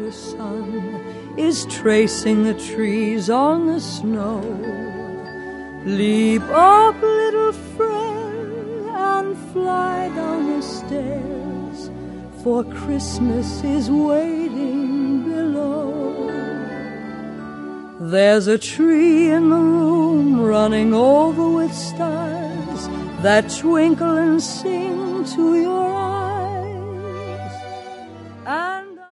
the sun is tracing the trees on the snow. Leap up, little friend, and fly down the stairs, for Christmas is waiting below. There's a tree in the room running over with stars that twinkle and sing to your eyes.